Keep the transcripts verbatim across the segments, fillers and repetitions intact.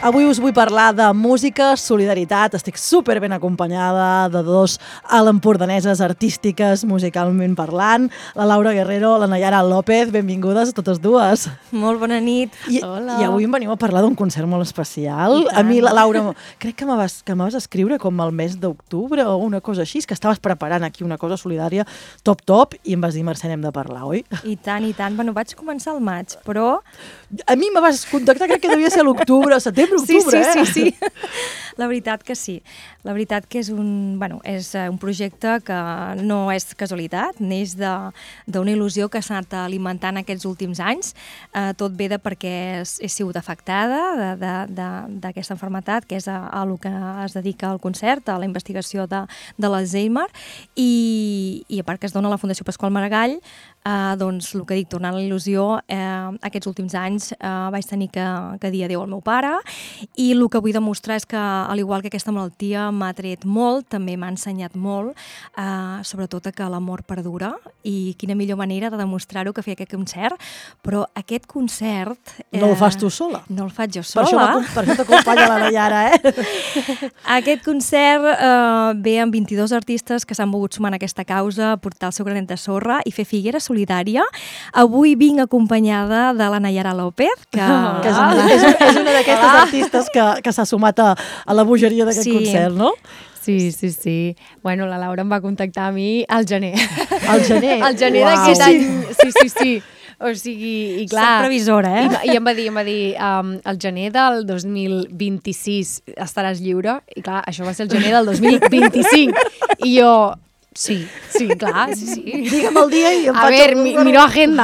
Avui us vull parlar de música, solidaritat. Estic super ben acompanyada de dos alempordaneses artístiques, musicalment parlant. La Laura Guerrero, la Nayara López. Benvingudes a totes dues. Molt bona nit. I, Hola. I avui em veniu a parlar d'un concert molt especial. A mi, la Laura, crec que me vas, que me vas escriure com el mes d'octubre o una cosa així, que estaves preparant aquí una cosa solidària top-top i em vas dir, Mercè, hem de parlar, oi? I tant, i tant. Bueno, vaig començar al maig, però... A mi me vas contactar, crec que devia ser l'octubre, setembre, octubre, sí, sí, eh? Sí, sí, sí. La veritat que sí. La veritat que és un, bueno, és un projecte que no és casualitat, neix d'una il·lusió que s'ha anat alimentant aquests últims anys. Eh, tot ve de perquè he sigut afectada d'aquesta malaltia, que és a, a lo que es dedica al concert, a la investigació de, de l'Alzheimer, i, i a part que es dona a la Fundació Pasqual Maragall, eh, doncs el que dic, tornant a la il·lusió, eh, aquests últims anys eh, vaig tenir que, que dir adéu al meu pare, i el que vull demostrar és que, al igual que aquesta malaltia m'ha tret molt, també m'ha ensenyat molt, eh, sobretot que l'amor perdura, i quina millor manera de demostrar-ho que fer aquest concert. Però aquest concert... Eh, no el fas tu sola? No el faig jo sola. Per això t'acompanya la Nayara, eh? Aquest concert eh, ve amb vint-i-dos artistes que s'han volgut sumar en aquesta causa, portar el seu granet de sorra i fer figuera solidària. Avui vinc acompanyada de la Nayara López, que, oh, que és, una, és, és una d'aquestes ah. artistes que, que s'ha sumat a, a la bogeria d'aquest sí. concert, no? Sí, sí, sí. Bueno, la Laura em va contactar a mi al gener. Al gener? Al gener wow. d'aquest any. Sí, sí, sí. O sigui, i clar... Soc previsora, eh? I, i em va dir, em va dir um, el gener del dos mil vint-i-sis estaràs lliure. I clar, això va ser el gener del dos mil vint-i-cinc. I jo... Sí, sí, clar, sí, sí. Digue'm el dia i em a faig... A veure, mi, miro agenda.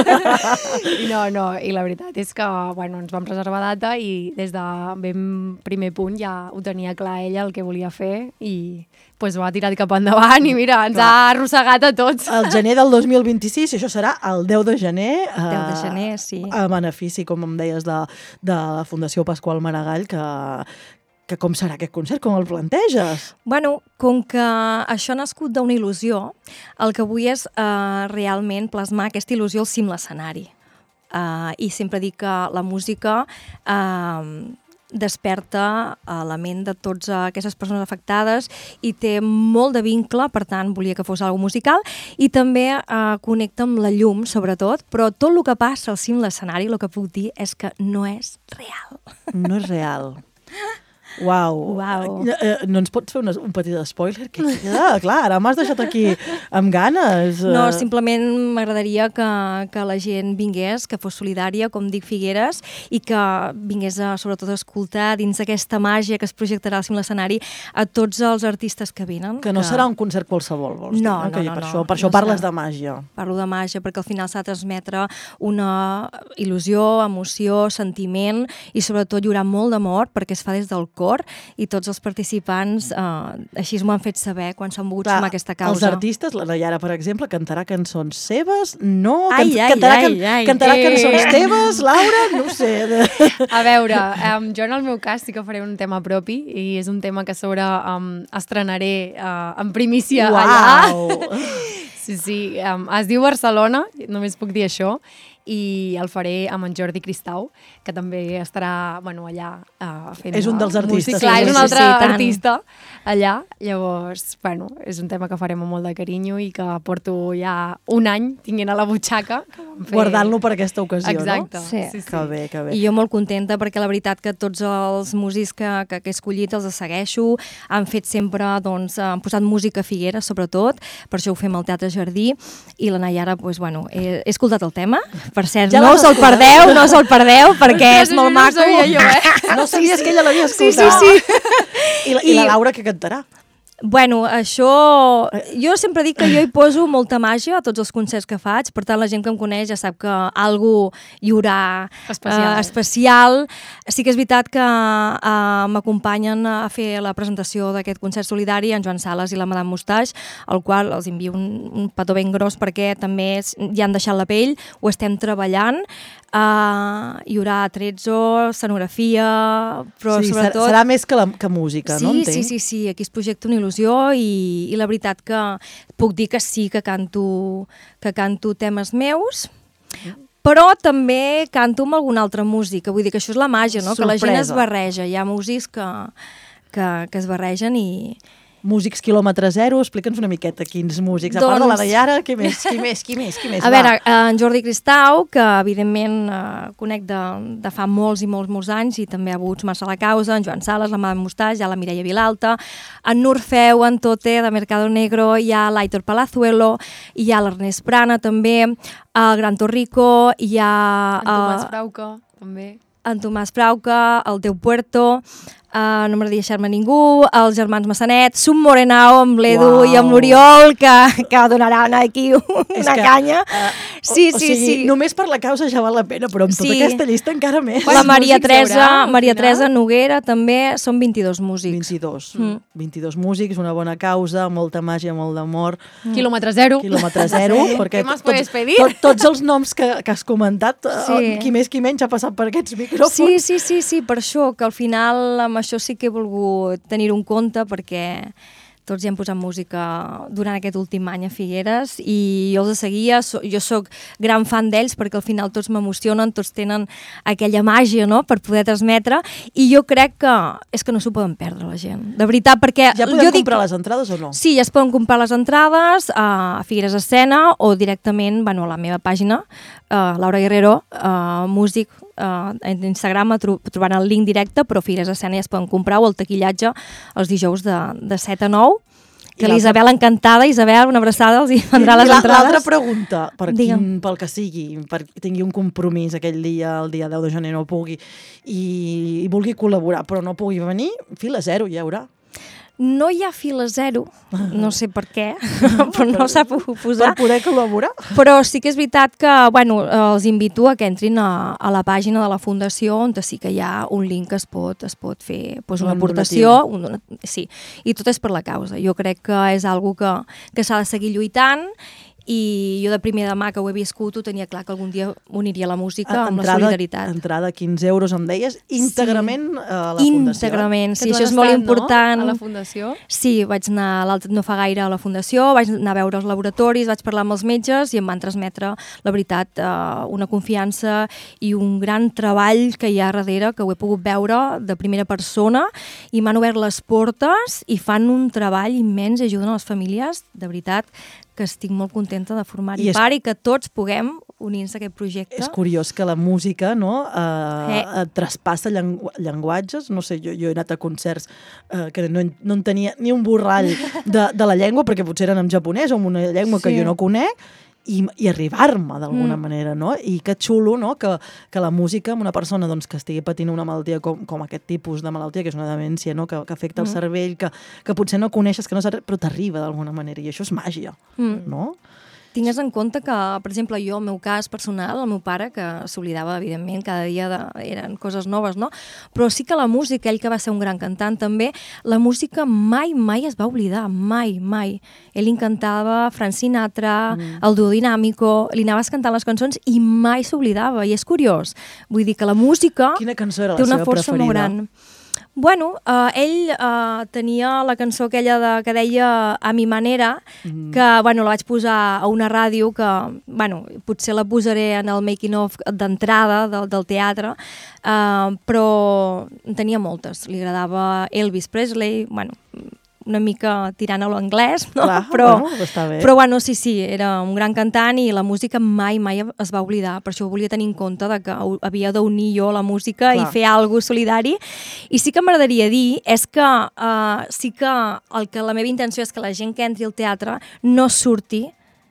I no, no, i la veritat és que, bueno, ens vam reservar data i des de ben primer punt ja ho tenia clar ella el que volia fer i pues va tirar cap endavant i mira, ens clar. ha arrossegat a tots. El gener del dos mil vint-i-sis, i això serà el deu de gener. El deu de gener, sí. A benefici, com em deies, de, de la Fundació Pasqual Maragall, que... que com serà aquest concert, com el planteges? Bueno, com que això ha nascut d'una il·lusió, el que vull és eh, realment plasmar aquesta il·lusió al cim l'escenari. Eh, I sempre dic que la música eh, desperta eh, la ment de totes aquestes persones afectades i té molt de vincle, per tant, volia que fos algo musical, i també eh, connecta amb la llum, sobretot, però tot el que passa al cim l'escenari, el que puc dir és que no és real. No és real. Uau. Uau. Eh, no ens pots fer una, un petit spoiler? Que, ah, clar, ara m'has deixat aquí amb ganes. No, simplement m'agradaria que, que la gent vingués, que fos solidària, com dic Figueres, i que vingués a, sobretot a escoltar dins d'aquesta màgia que es projectarà al cim l'escenari a tots els artistes que venen. Que no que... serà un concert qualsevol, vols dir? No, no, que no. Per no, això, per això no parles serà. de màgia. Parlo de màgia perquè al final s'ha de transmetre una il·lusió, emoció, sentiment i sobretot hi haurà molt d'amor perquè es fa des del cor i tots els participants eh, així m'ho han fet saber quan s'han volgut sumar a aquesta causa. Els artistes, la Nayara, per exemple, cantarà cançons seves? No? Ai, Can ai, cantarà ai, can ai. Cantarà Eh. cançons teves, Laura? No ho sé. A veure, um, jo en el meu cas sí que faré un tema propi i és un tema que a sobre um, estrenaré uh, en primícia Uau. allà. Sí, sí, um, es diu Barcelona, només puc dir això, i el faré amb en Jordi Cristau, que també estarà bueno, allà uh, fent És un dels artistes. música. Clar, Sí, és un sí, altre sí, tant. artista allà. Llavors, bueno, és un tema que farem amb molt de carinyo i que porto ja un any tinguent a la butxaca. Fer... Guardant-lo per aquesta ocasió, Exacte. no? Sí. Sí, sí. Que bé, que bé. I jo molt contenta perquè la veritat que tots els músics que, que, que he escollit els segueixo, han fet sempre, doncs, han posat música figuera, sobretot, per això ho fem al Teatre Jardí, i la Nayara, doncs, bueno, he, he escoltat el tema, per cert, Ja no l'has us el perdeu, no us el perdeu, perquè és molt no maco. sabia jo, eh? No sabies sí, sí. que ella l'havia Sí, escoltat? sí, sí. I la, I la Laura que cantarà? Bueno, això... Jo sempre dic que jo hi poso molta màgia a tots els concerts que faig, per tant la gent que em coneix ja sap que algú hi haurà Especial. eh, especial. Sí que és veritat que eh, m'acompanyen a fer la presentació d'aquest concert solidari en Joan Sales i la Madame Mustache, al qual els envio un, un petó ben gros perquè també ja han deixat la pell, ho estem treballant. Uh, hi haurà atrezzo, escenografia, però sí, sobretot... serà més que, la, que música, sí, no entenc? Sí, sí, sí, aquí es projecta una il·lusió i, i la veritat que puc dir que sí que canto, que canto temes meus, però també canto amb alguna altra música, vull dir que això és la màgia, no? Que la gent es barreja, hi ha músics que, que, que es barregen i... Músics quilòmetre zero, explica'ns una miqueta quins músics. Doncs... A part de la Nayara, qui més, qui més, qui més, qui més? A veure, en Jordi Cristau, que evidentment eh, conec de, de fa molts i molts, molts anys, i també ha Buts Massa la Causa, en Joan Sales, la Mada Mostàs, hi ha la Mireia Vilalta, en Nurfeu, en Tote, de Mercado Negro, hi ha l'Aitor Palazuelo, hi ha l'Ernest Prana, també, el Gran Torrico, hi ha... En Tomàs Frauca, també. En Tomàs Frauca, el Teu Puerto... Uh, no m'agradaria deixar-me ningú, els germans Massanet, Sum Morenao amb l'Edu wow. i amb l'Oriol, que, que donaran aquí una que, canya. Uh, sí, o, sí, o sigui, sí. Només per la causa ja val la pena, però amb sí. tota aquesta llista encara més. La Maria Teresa, Maria Teresa Noguera, també són vint-i-dos músics. vint-i-dos. Mm. vint-i-dos músics, una bona causa, molta màgia, molt d'amor. Mm. Quilòmetre zero. Quilòmetre zero, sí. perquè tots, tot, tots els noms que, que has comentat, sí. qui més qui menys ha passat per aquests micròfons. Sí, sí, sí, sí, per això, que al final amb això sí que he volgut tenir-ho en compte, perquè tots ja hem posat música durant aquest últim any a Figueres i jo els seguia, so, jo sóc gran fan d'ells perquè al final tots m'emocionen, tots tenen aquella màgia, no?, per poder transmetre, i jo crec que és que no s'ho poden perdre la gent, de veritat, perquè... Ja podem jo comprar dic, les entrades o no? Sí, ja es poden comprar les entrades a Figueres Escena o directament, bueno, a la meva pàgina, uh, Laura Guerrero, uh, músic, Uh, en Instagram tro trobaran el link directe, però Figueres Escena ja es poden comprar, o el taquillatge els dijous de, de set a nou, que l'Isabel encantada, Isabel, una abraçada, els hi vendrà les entrades. L'altra pregunta, per quin, pel que sigui, per tingui un compromís aquell dia, el dia deu de gener no pugui, i, i vulgui col·laborar, però no pugui venir, fila zero hi haurà. No hi ha fila zero, no sé per què, però no s'ha pogut posar. Per poder col·laborar. Però sí que és veritat que, bueno, els invito a que entrin a, a la pàgina de la Fundació, on sí que hi ha un link que es pot, es pot fer pues, una aportació. Un, sí, i tot és per la causa. Jo crec que és algo que, que s'ha de seguir lluitant, i jo de primer de mà que ho he viscut ho tenia clar que algun dia uniria la música amb entrada, la solidaritat. Entrada quinze euros, em deies, íntegrament sí. a la Fundació. Íntegrament, sí, això és molt important. No? A la Fundació? Sí, vaig anar l'altre no fa gaire a la Fundació, vaig anar a veure els laboratoris, vaig parlar amb els metges i em van transmetre, la veritat, una confiança i un gran treball que hi ha darrere, que ho he pogut veure de primera persona, i m'han obert les portes i fan un treball immens i ajuden a les famílies, de veritat, que estic molt contenta de formar-hi és... part i que tots puguem unir-nos a aquest projecte. És curiós que la música, no?, eh, eh. traspassa llengu llenguatges. No sé, jo, jo he anat a concerts eh, que no, no en tenia ni un borrall de, de la llengua, perquè potser eren en japonès o en una llengua sí. que jo no conec, i, i arribar-me d'alguna mm. manera, no? I que xulo, no?, que, que la música amb una persona doncs, que estigui patint una malaltia com, com aquest tipus de malaltia, que és una demència, no?, que, que afecta mm. el cervell, que, que potser no coneixes, que no saps, però t'arriba d'alguna manera, i això és màgia, mm. no? Tingues en compte que, per exemple, jo, el meu cas personal, el meu pare, que s'oblidava, evidentment, cada dia de, eren coses noves, no? Però sí que la música, ell que va ser un gran cantant també, la música mai, mai es va oblidar, mai, mai. Ell encantava Frank Sinatra, mm. el duo dinàmico, li anaves cantant les cançons i mai s'oblidava, i és curiós. Vull dir que la música Quina cançó era la té una seva força preferida? molt gran. Bueno, uh, ell uh, tenia la cançó aquella de, que deia A mi manera, mm. que bueno, la vaig posar a una ràdio que bueno, potser la posaré en el making of d'entrada del, del teatre, uh, però en tenia moltes. Li agradava Elvis Presley, bueno, una mica tirant a l'anglès, no? Clar, però, bueno, està bé. però bueno, sí, sí, era un gran cantant i la música mai, mai es va oblidar. Per això volia tenir en compte de que havia d'unir jo la música Clar. i fer alguna cosa solidari. I sí que m'agradaria dir és que uh, sí que, el que la meva intenció és que la gent que entri al teatre no surti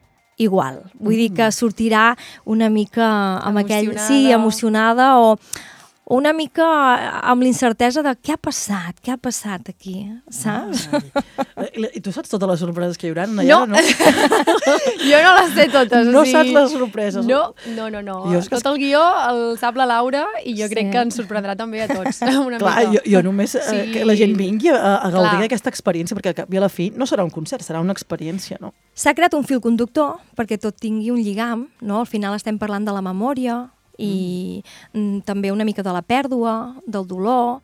igual. Vull mm. dir que sortirà una mica amb aquell... Sí, emocionada o... una mica amb l'incertesa de què ha passat, què ha passat aquí, saps? Ai. I tu saps totes les sorpreses que hi haurà? No. no. Jo no les sé totes. No o sigui... saps les sorpreses? No, no, no. no. Tot que... el guió el sap la Laura i jo sí. crec que ens sorprendrà també a tots. Una Clar, mica. jo, jo només sí. eh, que la gent vingui a, a gaudir d'aquesta experiència, perquè al cap i a la fi no serà un concert, serà una experiència, no? S'ha creat un fil conductor perquè tot tingui un lligam, no? Al final estem parlant de la memòria, i mm. també una mica de la pèrdua, del dolor,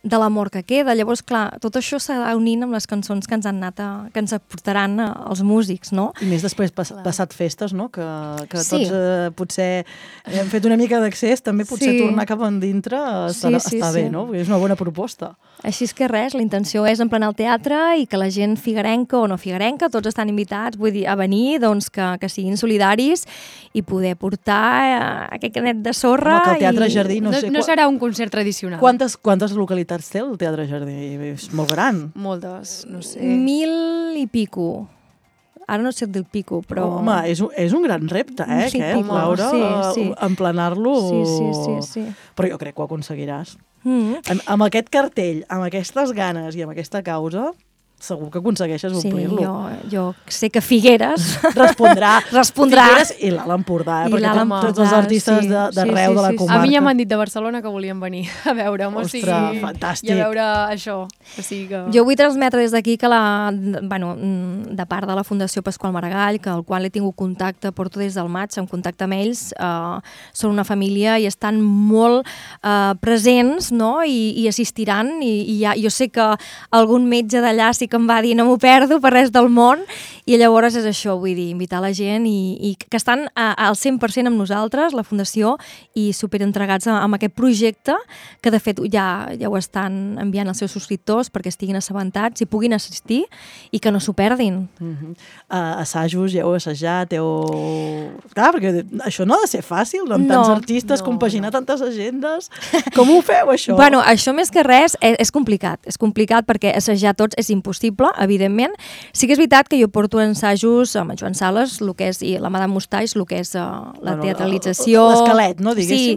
de l'amor que queda. Llavors, clar, tot això s'ha unint amb les cançons que ens han anat a, que ens aportaran els músics, no? I més després pas, passat festes, no? Que, que Sí. tots eh, potser hem fet una mica d'accés, també potser Sí. tornar cap endintre estarà, Sí, sí, està sí. bé, no? Perquè és una bona proposta. Així és que res, la intenció és emplenar el teatre i que la gent figuerenca o no figuerenca, tots estan invitats, vull dir, a venir, doncs que, que siguin solidaris i poder portar eh, aquest canet de sorra. Home, que el Teatre i... Jardí, no, No, sé... no qua- serà un concert tradicional. Quantes, quantes localitats té el Teatre Jardí? És molt gran. Moltes, no sé. Mil i pico. Ara no sé del pico, però... Home, és, un- és un gran repte, eh, Sí, aquest, pico, Laura? sí, eh, sí. Emplenar-lo... Sí, sí, sí, sí. Però jo crec que ho aconseguiràs. Mm. Amb, amb aquest cartell, amb aquestes ganes i amb aquesta causa, segur que aconsegueixes Sí, omplir-lo. jo, jo sé que Figueres... Respondrà. Respondrà. Figueres i l'Alt Empordà, eh? I perquè l'Alt tot- tots els Empordà, artistes sí. de- Sí, d'arreu sí, de la sí, sí. comarca. A mi ja m'han dit de Barcelona que volien venir a veure'm, o sigui, Ostres, fantàstic. i a veure això. O sigui que... Jo vull transmetre des d'aquí que la, bueno, de part de la Fundació Pasqual Maragall, que al qual he tingut contacte, porto des del maig en contacte amb ells, eh, són una família i estan molt eh, presents, no? I, i assistiran i, i ja, jo sé que algun metge d'allà sí que em va dir no m'ho perdo per res del món i llavors és això, vull dir, invitar la gent i, i que estan a, al cent per cent amb nosaltres, la Fundació, i superentregats a, amb aquest projecte que de fet ja, ja ho estan enviant als seus subscriptors perquè estiguin assabentats i puguin assistir i que no s'ho perdin. Uh -huh. uh, assajos, ja heu assajat, heu... Clar, perquè això no ha de ser fàcil, amb No, tants artistes, no, compaginar no. tantes agendes. Com ho feu, això? Bueno, això més que res és, és complicat. És complicat perquè assajar tots és impossible, evidentment. Sí que és veritat que jo porto assajos amb en Joan Sales, el que és, i la Madame Mustaix, el que és uh, la Bueno, teatralització. l'esquelet, no, diguéssim? Sí,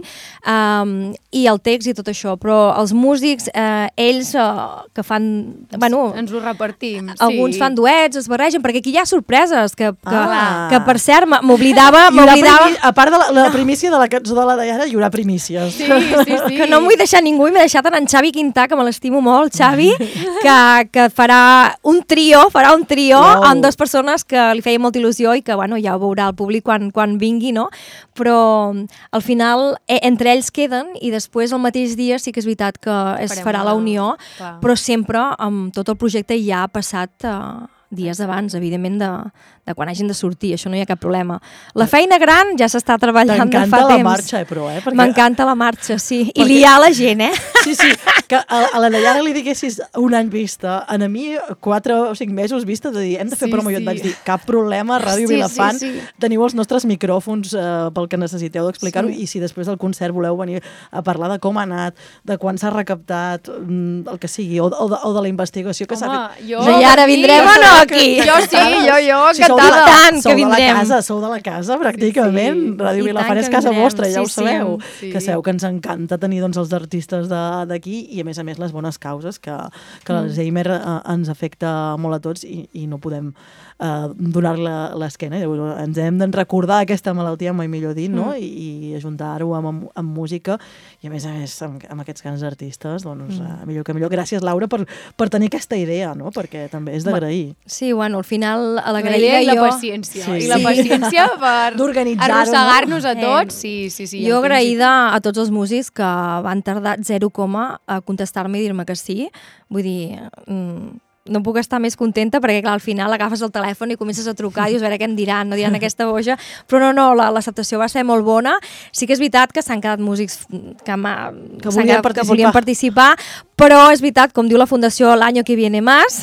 um, i el text i tot això, però els músics, eh, ells uh, que fan... Bueno, Ens ho repartim, sí. alguns fan duets, es barregen, perquè aquí hi ha sorpreses, que, que, Ah. que per cert, m- m'oblidava... Hi haurà m'oblidava primi- a part de la, la primícia de la cançó de la Dayana, hi haurà primícies. Sí, sí, sí. que no em vull deixar ningú i m'he deixat en en Xavi Quintà, que me l'estimo molt, Xavi, que, que farà un trio, farà un trio Uau. amb dues persones que li feia molta il·lusió i que, bueno, ja ho veurà el públic quan, quan vingui, no? Però al final eh, entre ells queden i després el mateix dia sí que és veritat que es Farem farà una- la unió, clar. però sempre amb tot el projecte ja ha passat eh, dies abans, evidentment, de, de quan hagin de sortir, això no hi ha cap problema. La feina gran ja s'està treballant de fa T'encanta temps. la marxa, eh, però, eh? Perquè- M'encanta la marxa, sí. I Perquè- liar la gent, eh? Sí, sí, que a, a la Dayana li diguessis un any vista, a mi quatre o cinc mesos vista, de dir, hem de fer Sí, promo, i jo sí. et vaig dir, cap problema, Ràdio Sí, Vilafant, sí, sí. teniu els nostres micròfons eh, pel que necessiteu d'explicar-ho, Sí. i si després del concert voleu venir a parlar de com ha anat, de quan s'ha recaptat, mm, el que sigui, o, o, de, o de la investigació que s'ha Home, fet. jo... I ara aquí- vindrem o no aquí? Jo sí, jo, jo, Si sou de encantada. la, Tant, que sou de vindrem. la casa, sou de la casa, pràcticament. Sí, sí. Ràdio I Vilafant tant és que casa vindrem, vostra, ja sí, ho sí. sabeu. Sí. Que sabeu que ens encanta tenir doncs, els artistes de- d'aquí i, a més a més, les bones causes, que, que Mm. l'Alzheimer eh, ens afecta molt a tots i, i no podem eh, donar-li l'esquena. Ens hem de recordar aquesta malaltia, mai millor dit, no? Mm. I, i ajuntar-ho amb, amb, amb música i, a més a més, amb, amb aquests grans artistes, doncs, Mm. eh, millor que millor. Gràcies, Laura, per, per tenir aquesta idea, no? Perquè també és d'agrair. Sí, bueno, al final, a la La idea graella i la jo... paciència. Sí. I la Sí. paciència per D'organitzar-ho, arrossegar-nos a no? tots. Sí, sí, sí. Jo el temps i- agraïda a tots els músics que van tardar zero coma a contestar-me i dir-me que sí. Vull dir, mm, no puc estar més contenta perquè, clar, al final agafes el telèfon i comences a trucar i dius, a veure què em diran, no diran aquesta boja, però no, no, la- l'acceptació va ser molt bona. Sí que és veritat que s'han quedat músics que, m'ha- Que s'han volien quedat- que participar. volien participar, però és veritat, com diu la Fundació, l'any que viene más,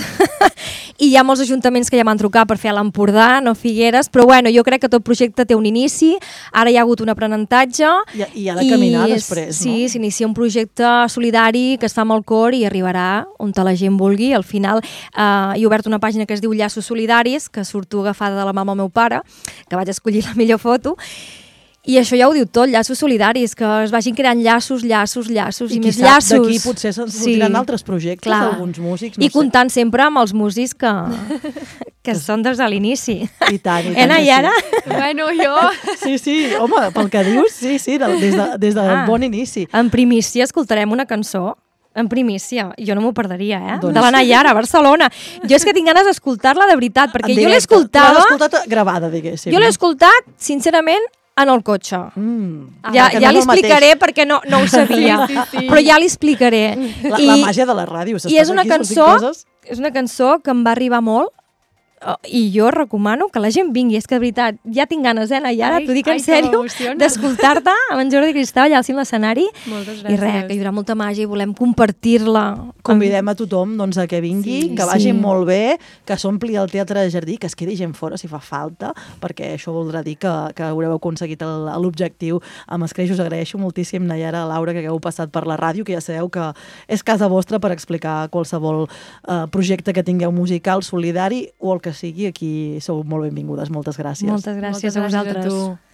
i hi ha molts ajuntaments que ja m'han trucat per fer a l'Empordà, no Figueres, però bueno, jo crec que tot projecte té un inici, ara hi ha hagut un aprenentatge, I, i ha de caminar i després, sí, no? s'inicia un projecte solidari que es fa amb el cor i arribarà on la gent vulgui. Al final eh, he obert una pàgina que es diu Llaços Solidaris, que surto agafada de la mà amb el meu pare, que vaig escollir la millor foto, i això ja ho diu tot, llaços solidaris, que es vagin creant llaços, llaços, llaços i, I qui més sap, llaços. d'aquí potser se'n sortiran altres projectes clar. d'alguns músics, no I sé. comptant sempre amb els músics que, que són des de l'inici. I tant, i tant Eh, que Nayara? sí. Bueno, jo... Sí, sí, home, pel que dius, sí, sí, del, des, de, des del Ah. bon inici. En primícia escoltarem una cançó, en primícia, jo no m'ho perderia, eh? Doncs De la Nayara, a Barcelona. Jo és que tinc ganes d'escoltar-la de veritat, perquè En jo directe. l'escoltava... L'has escoltat gravada, diguéssim. Jo l'he escoltat, sincerament, en el cotxe. Mm. Ah, ja que ja no li és el mateix. explicaré perquè no, no ho sabia, Sí, sí, sí. però ja li explicaré. La, la màgia de la ràdio. I és una aquí, cançó, coses. és una cançó que em va arribar molt, uh, i jo recomano que la gent vingui. És que de veritat, ja tinc ganes, eh, Nayara, t'ho dic en ai, que sèrio, m'emociona. d'escoltar-te amb en Jordi Cristau allà al cim de l'escenari. Moltes I res, que hi haurà molta màgia i volem compartir-la. Convidem a tothom doncs, a que vingui, Sí, que vagi sí. molt bé, que s'ompli el Teatre de Jardí, que es quedi gent fora si fa falta, perquè això voldrà dir que, que haureu aconseguit el- l'objectiu. Amb Escreix us agraeixo moltíssim, Nayara, Laura, que hagueu passat per la ràdio, que ja sabeu que és casa vostra per explicar qualsevol eh, projecte que tingueu musical, solidari o el que sigui. Aquí sou molt benvingudes. Moltes gràcies. Moltes gràcies Moltes a gràcies a vosaltres. tu.